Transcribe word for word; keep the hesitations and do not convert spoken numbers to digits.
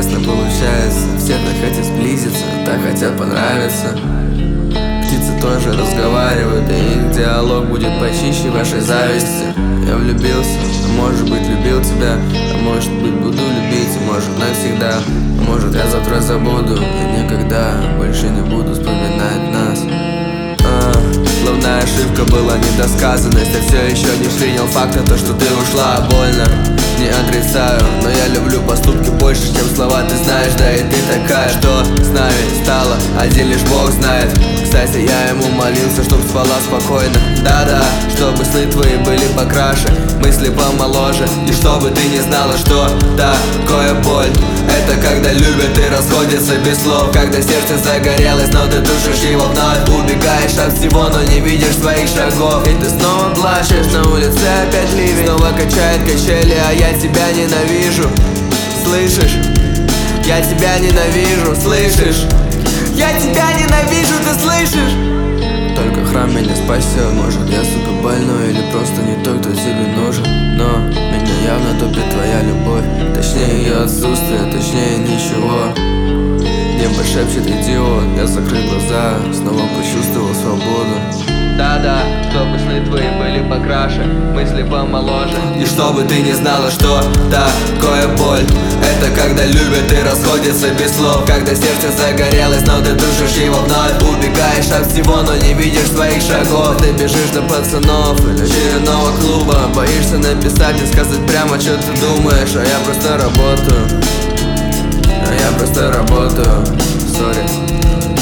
прекрасно получается. Все так хотят сблизиться, так хотят понравиться. Птицы тоже разговаривают, и их диалог будет почище вашей зависти. Я влюбился, а может быть любил тебя, а может быть буду любить, может навсегда, а может я завтра забуду и никогда больше не буду вспоминать нас. а, Главная ошибка была недосказанность. Я все еще не принял факта, то что ты ушла больно. Не отрицаю, но я люблю поступки больше, чем слова. Ты знаешь, да и ты такая, что с нами стало, один лишь Бог знает. Кстати, я ему молился, чтоб спала спокойно. Да-да, чтобы сны твои были покраше, мысли помоложе. И чтобы ты не знала, что такое боль. Это когда любят и расходятся без слов. Когда сердце загорелось, но ты тушишь его вновь. Убегаешь от всего, но не видишь своих шагов. И ты снова плачешь, на улице опять ливень. Снова качает качели, а я тебя ненавижу. Слышишь? Я тебя ненавижу, слышишь? Я тебя ненавижу, ты слышишь? Только храм меня спасет. Может, я, сука, больной или просто не тот, кто тебе нужен. Но меня явно топит твоя любовь. Точнее ее отсутствие, точнее ничего. Небо шепчет идиот. Я закрыл глаза, снова почувствовал свободу. Да-да, чтобы сны твои были покраше, мысли помоложе. И чтобы ты не знала, что такое боль. Это когда любят и расходятся без слов. Когда сердце загорелось, но ты тушишь его вновь. Убегаешь от всего, но не видишь своих шагов. Ты бежишь до пацанов или очередного клуба. Боишься написать и сказать прямо, что ты думаешь. А я просто работаю. А я просто работаю. Сори.